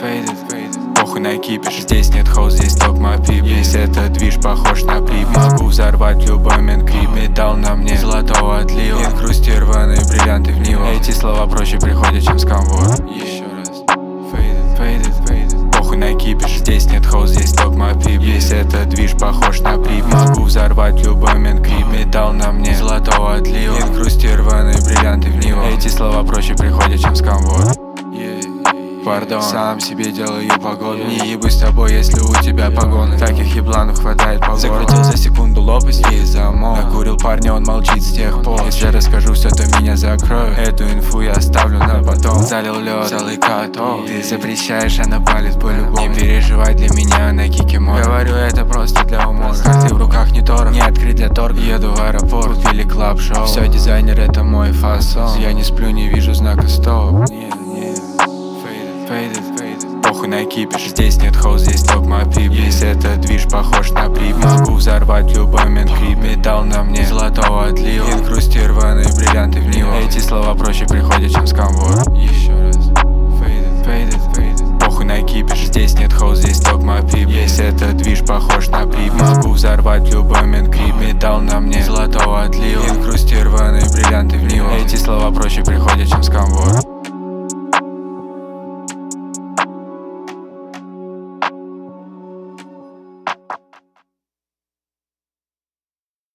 Похуй на кипиш, здесь нет хоу, здесь топ мопип. Весь этот движ похож на прип. Могу взорвать любой менкрип. Металл на мне золотого отлива. Инкрустированные бриллианты в Нива. Эти слова проще приходят, чем сканворд. Еще раз. Похуй на кипиш, здесь нет хоу, здесь топ мопип. Весь этот движ похож на прип. Могу взорвать любой менкрип. Металл на мне золотого отлива. Инкрустированные бриллианты в Нива. Эти слова проще приходят, чем сканворд. Пардон, сам себе делаю погоду. Не ебусь с тобой, если у тебя погоны. Таких ебланов хватает по городу. Закрутил за секунду лопасть и замок. Накурил парня, он молчит с тех пор. Если расскажу все, то меня закроют. Эту инфу я оставлю на потом. Залил лед, целый каток. Ты запрещаешь, она палит по-любому. Не переживай, для меня на кикимор. Говорю, это просто для умора. Карты в руках не торг, не открыт для торга. Еду в аэропорт, купили клаб-шоу. Все, дизайнер, это мой фасон. Я не сплю, не вижу знака стоп. Похуй на кипиш, здесь нет хоу, здесь топ мопип. Весь этот движ похож на прип. Могу взорвать любой менкрип. Металл на мне золотого отлива. Инкрустированные бриллианты в Нива. Эти слова проще приходят, чем сканворд. Еще раз. Похуй на кипиш, здесь нет хоу, здесь топ мопип. Весь этот движ похож на прип. Могу взорвать любой менкрип. Металл на мне золотого отлива. Инкрустированные бриллианты в Нива. Эти слова проще приходят, чем сканворд.